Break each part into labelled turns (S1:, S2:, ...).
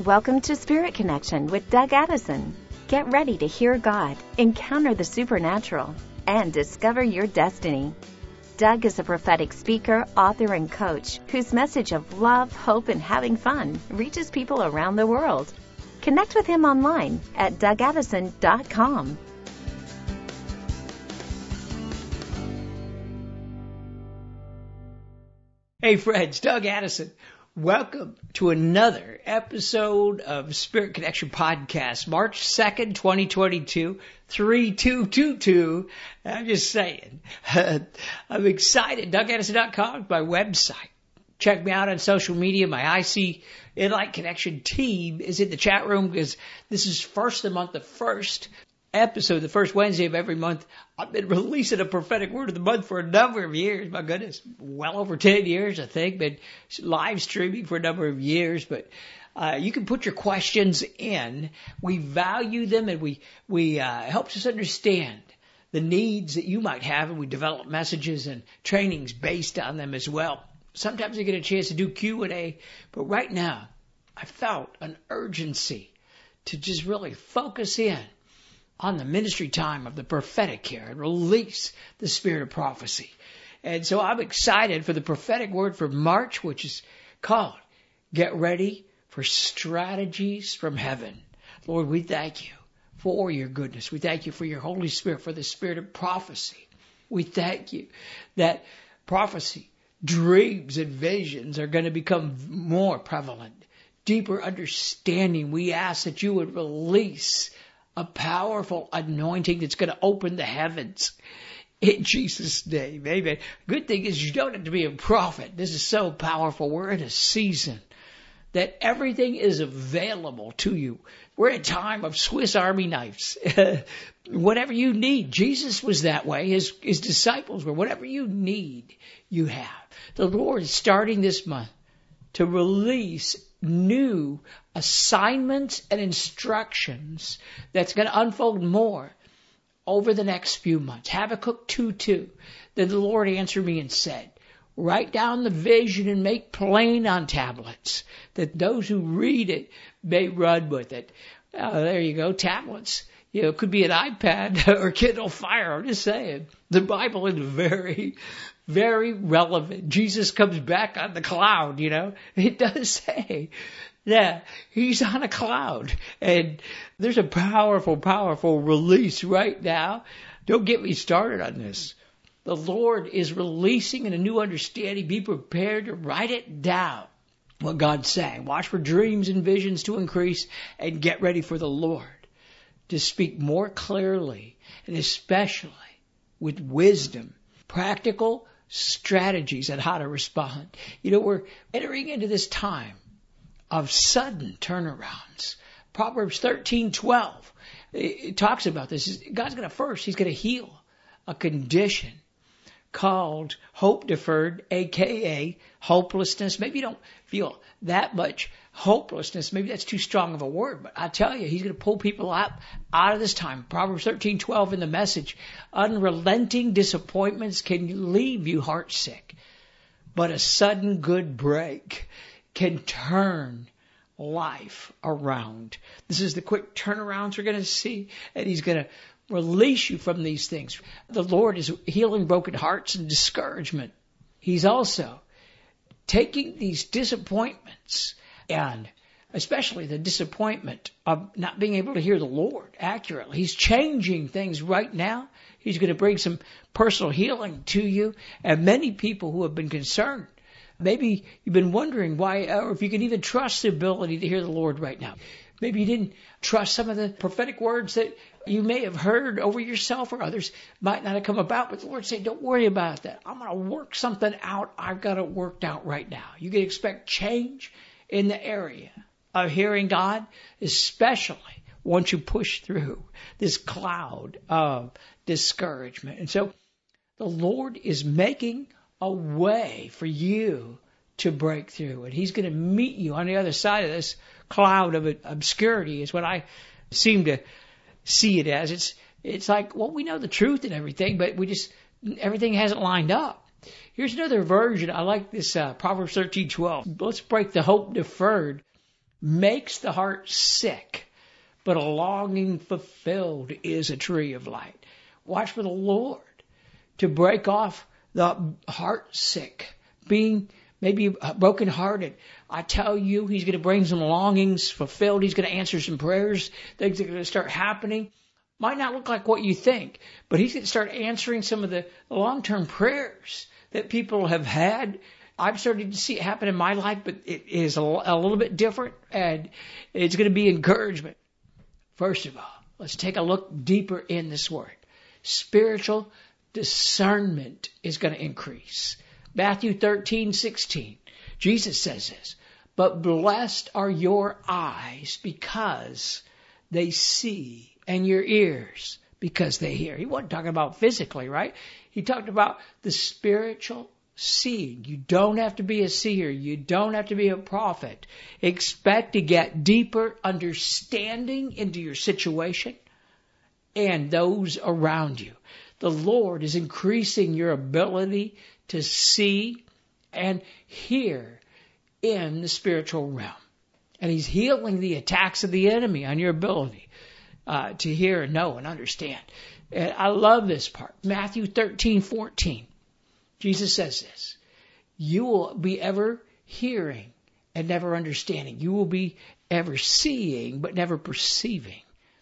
S1: Welcome to Spirit Connection with Doug Addison. Get ready to hear God, encounter the supernatural, and discover your destiny. Doug is a prophetic speaker, author, and coach whose message of love, hope, and having fun reaches people around the world. Connect with him online at DougAddison.com.
S2: Hey friends, Doug Addison. Welcome to another episode of Spirit Connection Podcast, March 2nd, 2022, 3222. I'm just saying, I'm excited. DougAddison.com is my website. Check me out on social media. My IC Inlight Connection team is in the chat room because this is first of the month, the first episode, the first Wednesday of every month. I've been releasing a prophetic word of the month for a number of years. My goodness, well over 10 years, I think. Been live streaming for a number of years, but you can put your questions in. We value them, and we helps us understand the needs that you might have, and we develop messages and trainings based on them as well. Sometimes I get a chance to do Q&A, but right now I felt an urgency to just really focus in on the ministry time of the prophetic here and release the spirit of prophecy. And so I'm excited for the prophetic word for March, which is called Get Ready for Strategies from Heaven. Lord, we thank you for your goodness. We thank you for your Holy Spirit, for the spirit of prophecy. We thank you that prophecy, dreams, and visions are going to become more prevalent, deeper understanding. We ask that you would release a powerful anointing that's going to open the heavens in Jesus' name. Amen. Good thing is you don't have to be a prophet. This is so powerful. We're in a season that everything is available to you. We're in a time of Swiss Army knives. Whatever you need. Jesus was that way. His disciples were. Whatever you need, you have. The Lord is starting this month to release new assignments and instructions that's going to unfold more over the next few months. Habakkuk 2:2. Then the Lord answered me and said, write down the vision and make plain on tablets, that those who read it may run with it. There you go, tablets. You know, it could be an iPad or Kindle Fire. I'm just saying. The Bible is very, very relevant. Jesus comes back on the cloud, you know. It does say that he's on a cloud. And there's a powerful, powerful release right now. Don't get me started on this. The Lord is releasing in a new understanding. Be prepared to write it down, what God's saying. Watch for dreams and visions to increase, and get ready for the Lord to speak more clearly, and especially with wisdom, practical strategies on how to respond. You know, we're entering into this time of sudden turnarounds. Proverbs 13:12, it talks about this. God's going to he's going to heal a condition called hope deferred, aka hopelessness. Maybe you don't feel that much hopelessness. Maybe that's too strong of a word, but I tell you, he's going to pull people out of this time. Proverbs 13:12 in the Message. Unrelenting disappointments can leave you heartsick, but a sudden good break can turn life around. This is the quick turnarounds we're going to see, and he's going to release you from these things. The Lord is healing broken hearts and discouragement. He's also taking these disappointments, and especially the disappointment of not being able to hear the Lord accurately. He's changing things right now. He's going to bring some personal healing to you. And many people who have been concerned, maybe you've been wondering why, or if you can even trust the ability to hear the Lord right now. Maybe you didn't trust some of the prophetic words that you may have heard over yourself, or others might not have come about, but the Lord said, don't worry about that. I'm going to work something out. I've got it worked out right now. You can expect change in the area of hearing God, especially once you push through this cloud of discouragement. And so the Lord is making a way for you to break through, and he's going to meet you on the other side of this cloud of obscurity is what I seem to see it as. It's like, well, we know the truth and everything, but everything hasn't lined up. Here's another version. I like this Proverbs 13:12. Let's break the hope deferred makes the heart sick, but a longing fulfilled is a tree of light. Watch for the Lord to break off the heart sick, being maybe brokenhearted. I tell you, He's going to bring some longings fulfilled. He's going to answer some prayers. Things are going to start happening. Might not look like what you think, but He's going to start answering some of the long-term prayers that people have had. I've started to see it happen in my life, but it is a little bit different, and it's going to be encouragement. First of all, let's take a look deeper in this word. Spiritual discernment is going to increase. Matthew 13:16. Jesus says this, but blessed are your eyes because they see, and your ears because they hear. He wasn't talking about physically, right? He talked about the spiritual seeing. You don't have to be a seer. You don't have to be a prophet. Expect to get deeper understanding into your situation and those around you. The Lord is increasing your ability to see and hear in the spiritual realm. And He's healing the attacks of the enemy on your ability to hear and know and understand. And I love this part. Matthew 13:14. Jesus says this, you will be ever hearing and never understanding. You will be ever seeing but never perceiving.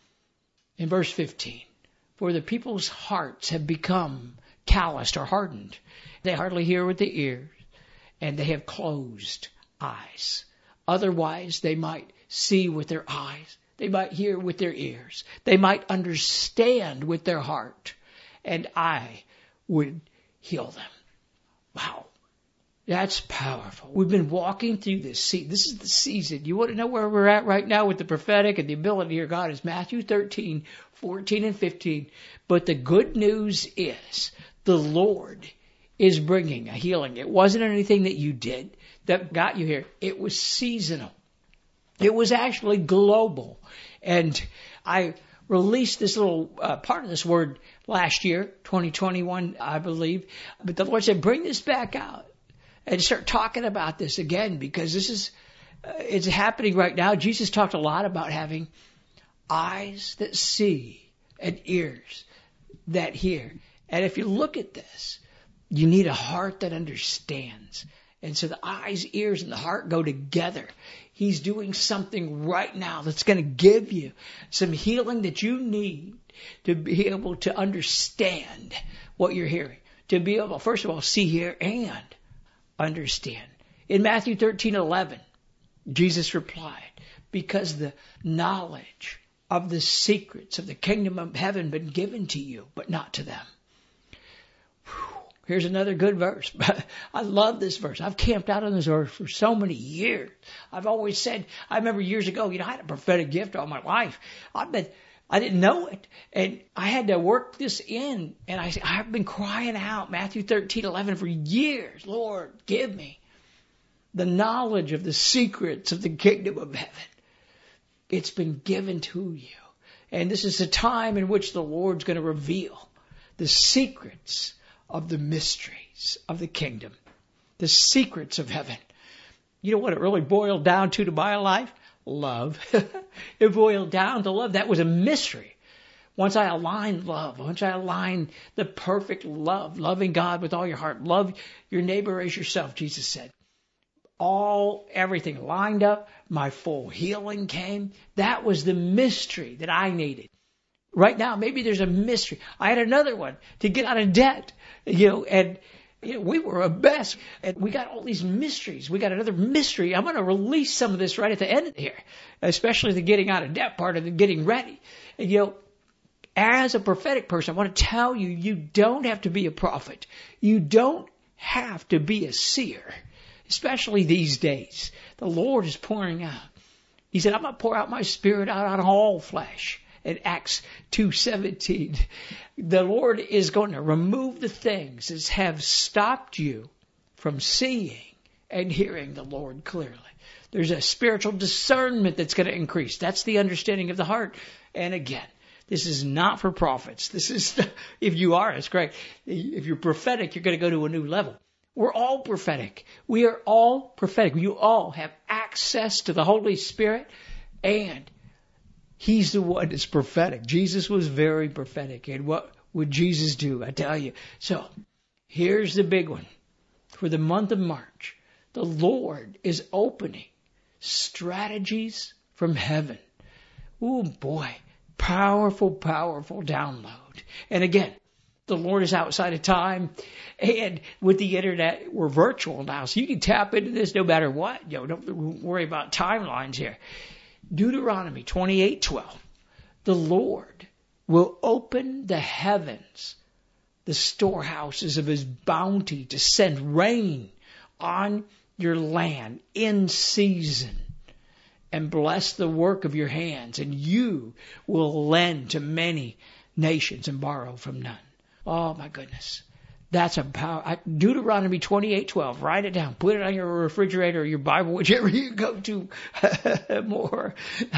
S2: In verse 15, for the people's hearts have become calloused or hardened. They hardly hear with the ears, and they have closed eyes. Otherwise, they might see with their eyes. They might hear with their ears. They might understand with their heart, and I would heal them. Wow. That's powerful. We've been walking through this season. This is the season. You want to know where we're at right now with the prophetic and the ability to hear God is Matthew 13:14 and 15. But the good news is the Lord is bringing a healing. It wasn't anything that you did that got you here. It was seasonal. It was actually global. And I released this little part of this word last year, 2021, I believe. But the Lord said, bring this back out and start talking about this again, because this is, it's happening right now. Jesus talked a lot about having eyes that see and ears that hear. And if you look at this, you need a heart that understands. And so the eyes, ears, and the heart go together. He's doing something right now that's going to give you some healing that you need to be able to understand what you're hearing. To be able, first of all, see, hear, and understand. In Matthew 13:11, Jesus replied, because the knowledge of the secrets of the kingdom of heaven been given to you, but not to them. Here's another good verse. I love this verse. I've camped out on this verse for so many years. I've always said, I remember years ago, I had a prophetic gift all my life. I didn't know it. And I had to work this in. And I've been crying out Matthew 13:11 for years. Lord, give me the knowledge of the secrets of the kingdom of heaven. It's been given to you. And this is a time in which the Lord's going to reveal the secrets of the mysteries of the kingdom, the secrets of heaven. You know what it really boiled down to my life? Love. It boiled down to love. That was a mystery. Once I aligned love, once I aligned the perfect love, loving God with all your heart, love your neighbor as yourself, Jesus said. Everything lined up, my full healing came. That was the mystery that I needed. Right now, maybe there's a mystery. I had another one to get out of debt, and we were a mess. And we got all these mysteries. We got another mystery. I'm going to release some of this right at the end of here, especially the getting out of debt part of the getting ready. And, as a prophetic person, I want to tell you, you don't have to be a prophet. You don't have to be a seer, especially these days. The Lord is pouring out. He said, I'm going to pour out my spirit out on all flesh. In Acts 2:17, the Lord is going to remove the things that have stopped you from seeing and hearing the Lord clearly. There's a spiritual discernment that's going to increase. That's the understanding of the heart. And again, this is not for prophets. This is, if you are, it's great. If you're prophetic, you're going to go to a new level. We're all prophetic. We are all prophetic. You all have access access to the Holy Spirit, and He's the one that's prophetic. Jesus was very prophetic. And what would Jesus do? I tell you. So here's the big one. For the month of March, the Lord is opening strategies from heaven. Oh boy, powerful, powerful download. And again, the Lord is outside of time, and with the internet, we're virtual now, so you can tap into this no matter what. Don't worry about timelines here. Deuteronomy 28:12. The Lord will open the heavens, the storehouses of His bounty, to send rain on your land in season, and bless the work of your hands, and you will lend to many nations and borrow from none. Oh my goodness. That's a power. Deuteronomy 28:12. Write it down. Put it on your refrigerator or your Bible, whichever you go to more.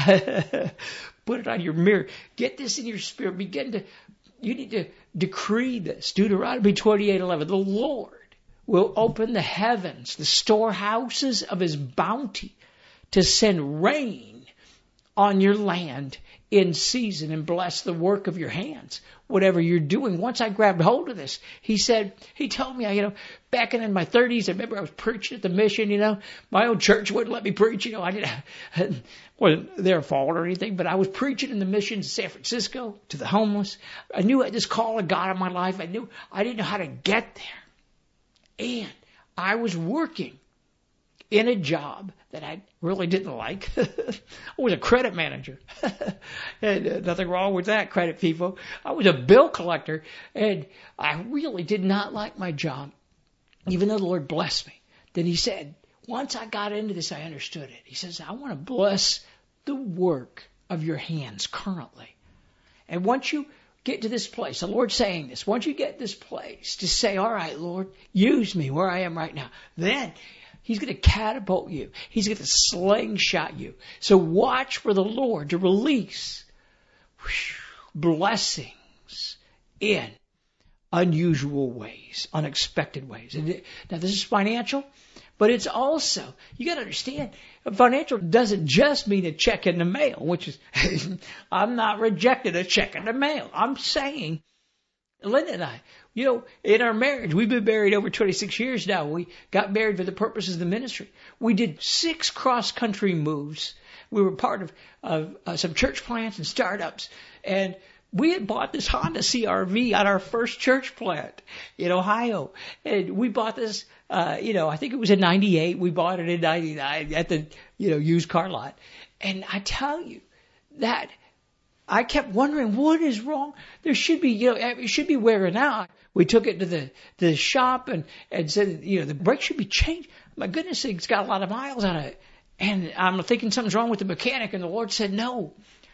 S2: Put it on your mirror. Get this in your spirit. You need to decree this. Deuteronomy 28:11. The Lord will open the heavens, the storehouses of His bounty, to send rain on your land in season and bless the work of your hands, whatever you're doing. Once I grabbed hold of this, he told me, back in my 30s, I remember I was preaching at the mission, my own church wouldn't let me preach, wasn't their fault or anything, but I was preaching in the mission in San Francisco to the homeless. I knew I had this call of God in my life. I didn't know how to get there. And I was working in a job that I really didn't like. I was a credit manager. And nothing wrong with that, credit people. I was a bill collector, and I really did not like my job, even though the Lord blessed me. Then He said, once I got into this, I understood it. He says, I want to bless the work of your hands currently. And once you get to this place, the Lord's saying this, once you get this place to say, all right, Lord, use me where I am right now, then He's going to catapult you. He's going to slingshot you. So watch for the Lord to release blessings in unusual ways, unexpected ways. And now this is financial, but it's also, you got to understand, financial doesn't just mean a check in the mail, which is, I'm not rejecting a check in the mail. I'm saying, Linda and I, in our marriage, we've been married over 26 years now. We got married for the purposes of the ministry. We did 6 cross-country moves. We were part of some church plants and startups. And we had bought this Honda CR-V on our first church plant in Ohio. And we bought this, I think it was in 98. We bought it in 99 at the, used car lot. And I tell you that I kept wondering, what is wrong? There should be, it should be wearing out. We took it to the shop and said, the brake should be changed. My goodness, it's got a lot of miles on it. And I'm thinking something's wrong with the mechanic. And the Lord said, no,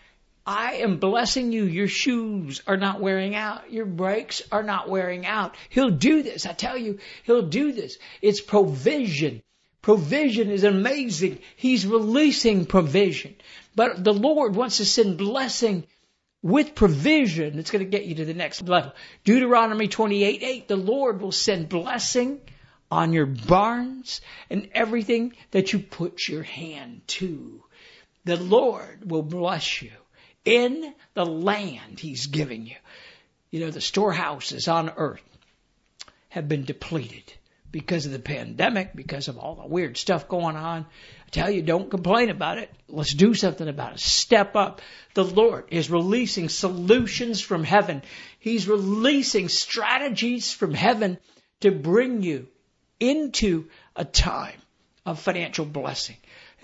S2: I am blessing you. Your shoes are not wearing out. Your brakes are not wearing out. He'll do this. I tell you, He'll do this. It's provision. Provision is amazing. He's releasing provision. But the Lord wants to send blessing with provision that's going to get you to the next level. Deuteronomy 28:8, the Lord will send blessing on your barns and everything that you put your hand to. The Lord will bless you in the land He's giving you. The storehouses on earth have been depleted because of the pandemic, because of all the weird stuff going on. I tell you, don't complain about it. Let's do something about it. Step up. The Lord is releasing solutions from heaven. He's releasing strategies from heaven to bring you into a time of financial blessing.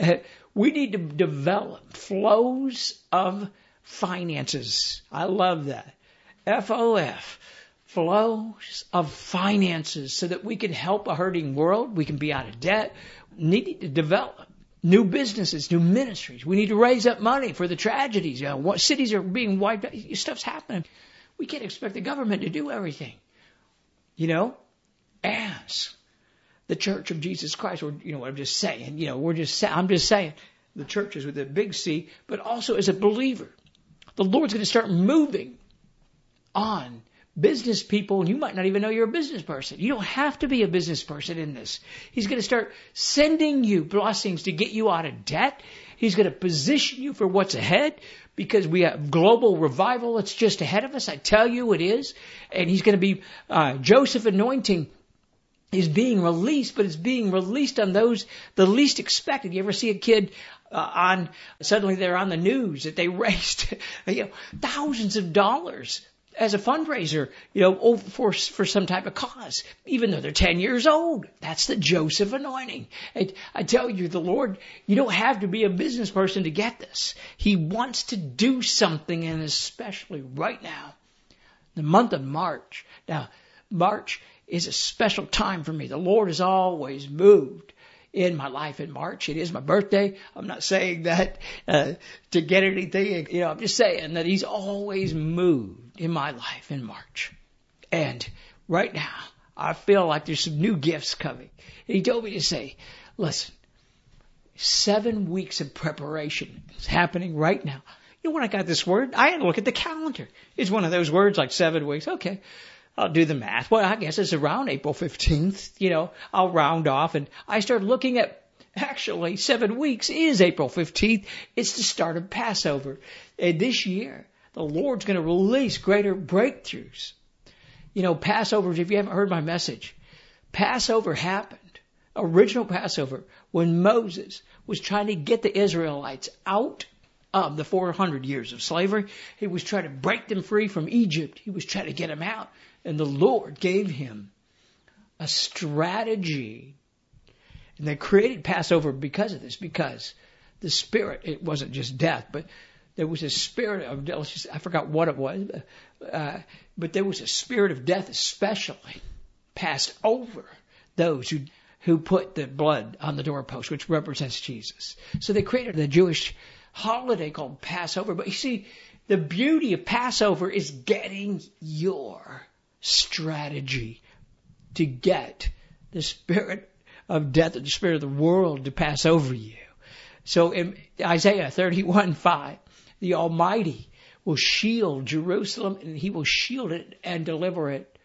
S2: We need to develop flows of finances. I love that. FOF. Flows of finances, so that we can help a hurting world. We can be out of debt. Need to develop new businesses, new ministries. We need to raise up money for the tragedies. What cities are being wiped out. Stuff's happening. We can't expect the government to do everything. As the Church of Jesus Christ, or what I'm just saying. I'm just saying the church is with a big C, but also as a believer, the Lord's going to start moving on business people, and you might not even know you're a business person. You don't have to be a business person in this. He's going to start sending you blessings to get you out of debt. He's going to position you for what's ahead because we have global revival that's just ahead of us. I tell you it is. And he's going to be, Joseph anointing is being released, but it's being released on those the least expected. You ever see a kid suddenly they're on the news that they raised, thousands of dollars as a fundraiser, for some type of cause, even though they're 10 years old. That's the Joseph anointing. I tell you, the Lord, you don't have to be a business person to get this. He wants to do something, and especially right now, the month of March. Now, March is a special time for me. The Lord has always moved in my life in March. It is my birthday. I'm not saying that to get anything. I'm just saying that He's always moved in my life in March. And right now, I feel like there's some new gifts coming. And He told me to say, listen, 7 weeks of preparation is happening right now. When I got this word, I had to look at the calendar. It's one of those words like 7 weeks. Okay. I'll do the math. Well, I guess it's around April 15th. I'll round off. And I started looking at, actually, 7 weeks is April 15th. It's the start of Passover. And this year, the Lord's going to release greater breakthroughs. Passover, if you haven't heard my message, Passover happened, original Passover, when Moses was trying to get the Israelites out of the 400 years of slavery. He was trying to break them free from Egypt. He was trying to get them out. And the Lord gave him a strategy. And they created Passover because of this, because the spirit, it wasn't just death, but there was a spirit of, I forgot what it was, but there was a spirit of death especially passed over those who put the blood on the doorpost, which represents Jesus. So they created the Jewish holiday called Passover. But you see, the beauty of Passover is getting your strategy to get the spirit of death or the spirit of the world to pass over you. So in Isaiah 31:5, the Almighty will shield Jerusalem, and He will shield it and deliver it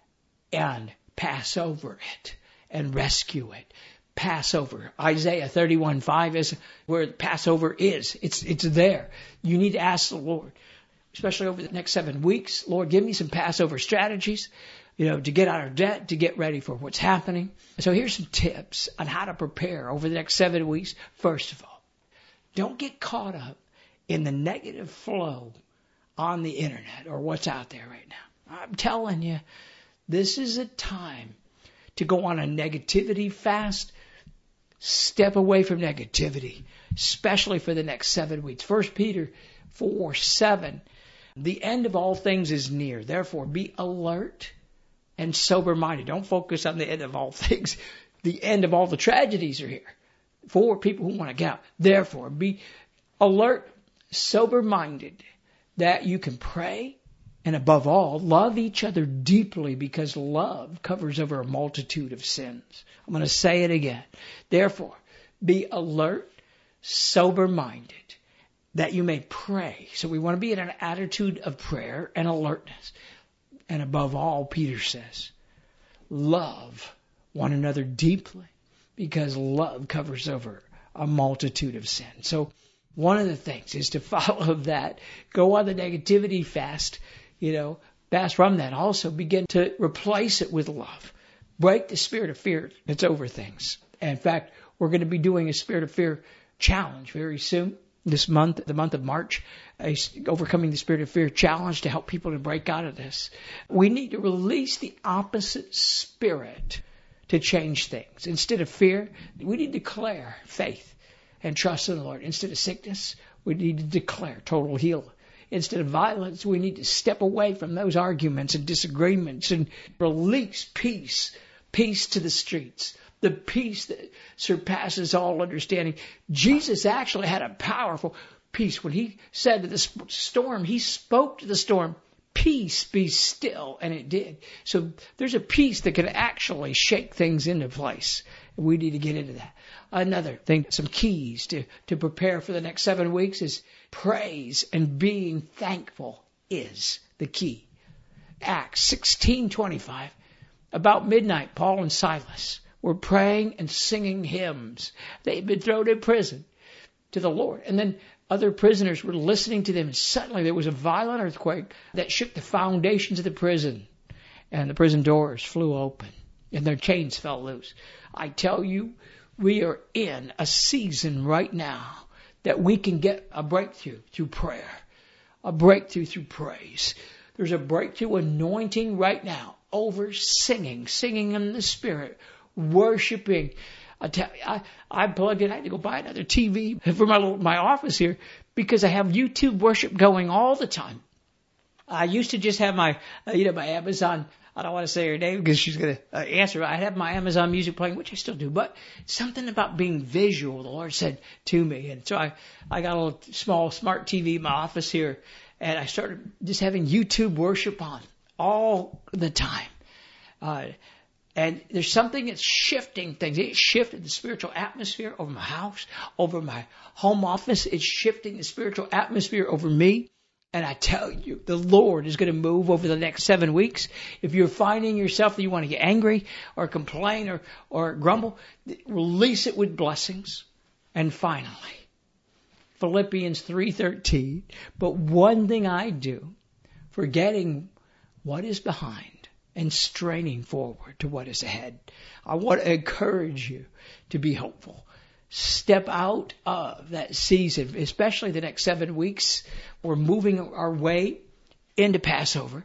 S2: and pass over it and rescue it. Passover. Isaiah 31:5 is where Passover is. It's there. You need to ask the Lord, especially over the next 7 weeks, Lord, give me some Passover strategies, to get out of debt, to get ready for what's happening. So here's some tips on how to prepare over the next 7 weeks. First of all, don't get caught up in the negative flow on the internet or what's out there right now. I'm telling you, this is a time to go on a negativity fast. Step away from negativity, especially for the next 7 weeks. 1 Peter 4:7, the end of all things is near. Therefore, be alert and sober-minded. Don't focus on the end of all things. The end of all the tragedies are here for people who want to get out. Therefore, be alert, sober-minded, that you can pray, and above all, love each other deeply, because love covers over a multitude of sins. I'm going to say it again. Therefore, be alert, sober-minded, that you may pray. So we want to be in an attitude of prayer and alertness. And above all, Peter says, love one another deeply, because love covers over a multitude of sins. So one of the things is to follow that. Go on the negativity fast, fast from that. Also begin to replace it with love. Break the spirit of fear that's over things. And in fact, we're going to be doing a spirit of fear challenge very soon. This month, the month of March, overcoming the spirit of fear challenge to help people to break out of this. We need to release the opposite spirit to change things. Instead of fear, we need to declare faith and trust in the Lord. Instead of sickness, we need to declare total healing. Instead of violence, we need to step away from those arguments and disagreements and release peace. Peace to the streets. The peace that surpasses all understanding. Jesus actually had a powerful peace. When He said to the storm, He spoke to the storm, peace, be still, and it did. So there's a peace that can actually shake things into place. We need to get into that. Another thing, some keys to prepare for the next 7 weeks is praise and being thankful is the key. Acts 16:25. About midnight, Paul and Silas were praying and singing hymns. They had been thrown in prison to the Lord. And then other prisoners were listening to them, and suddenly there was a violent earthquake that shook the foundations of the prison, and the prison doors flew open, and their chains fell loose. I tell you, we are in a season right now that we can get a breakthrough through prayer, a breakthrough through praise. There's a breakthrough anointing right now over singing in the Spirit, worshiping. I plugged in. I had to go buy another TV for my office here because I have YouTube worship going all the time. I used to just have my Amazon. I don't want to say her name because she's going to answer. I have my Amazon music playing, which I still do, but something about being visual, the Lord said to me. And so I got a little small smart TV in my office here, and I started just having YouTube worship on all the time. And there's something that's shifting things. It shifted the spiritual atmosphere over my house, over my home office. It's shifting the spiritual atmosphere over me. And I tell you, the Lord is going to move over the next 7 weeks. If you're finding yourself that you want to get angry or complain or grumble, release it with blessings. And finally, Philippians 3:13. But one thing I do, forgetting what is behind and straining forward to what is ahead. I want to encourage you to be hopeful. Step out of that season, especially the next 7 weeks. We're moving our way into Passover.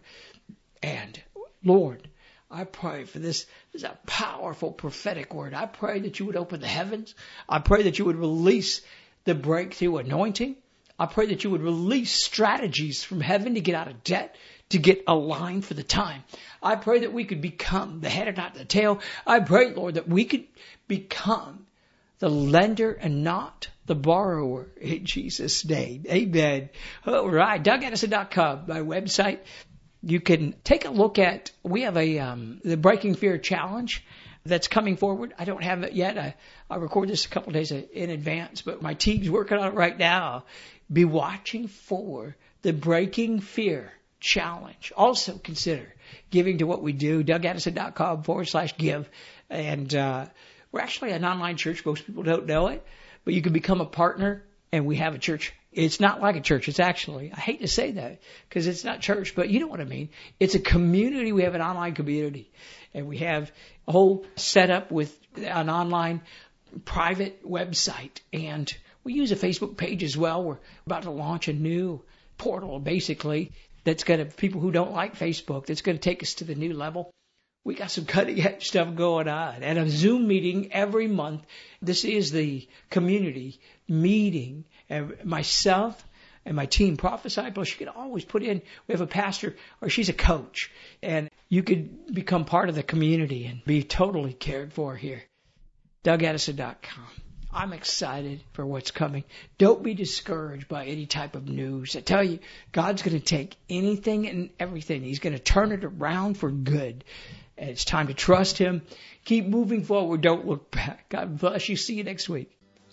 S2: And Lord, I pray for this. This is a powerful prophetic word. I pray that you would open the heavens. I pray that you would release the breakthrough anointing. I pray that you would release strategies from heaven to get out of debt, to get aligned for the time. I pray that we could become the head and not the tail. I pray, Lord, that we could become the lender and not the borrower in Jesus' name. Amen. All right. DougAddison.com, my website. You can take a look at, we have the Breaking Fear Challenge that's coming forward. I don't have it yet. I record this a couple of days in advance, but my team's working on it right now. Be watching for the Breaking Fear Challenge. Also consider giving to what we do, DougAddison.com/give. And we're actually an online church. Most people don't know it, but you can become a partner, and we have a church. It's not like a church. It's actually, I hate to say that because it's not church, but you know what I mean. It's a community. We have an online community, and we have a whole setup with an online private website, and we use a Facebook page as well. We're about to launch a new portal, basically, that's going to, people who don't like Facebook, that's going to take us to the new level. We got some cutting edge stuff going on, and a Zoom meeting every month. This is the community meeting, and myself and my team, Prophesy Plus, you can always put in, we have a pastor, or she's a coach, and you could become part of the community and be totally cared for here. DougAddison.com. I'm excited for what's coming. Don't be discouraged by any type of news. I tell you, God's going to take anything and everything. He's going to turn it around for good. And it's time to trust Him. Keep moving forward. Don't look back. God bless you. See you next week.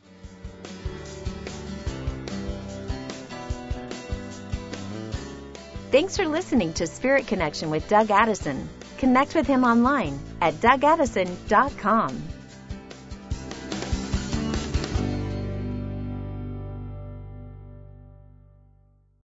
S1: Thanks for listening to Spirit Connection with Doug Addison. Connect with him online at DougAddison.com.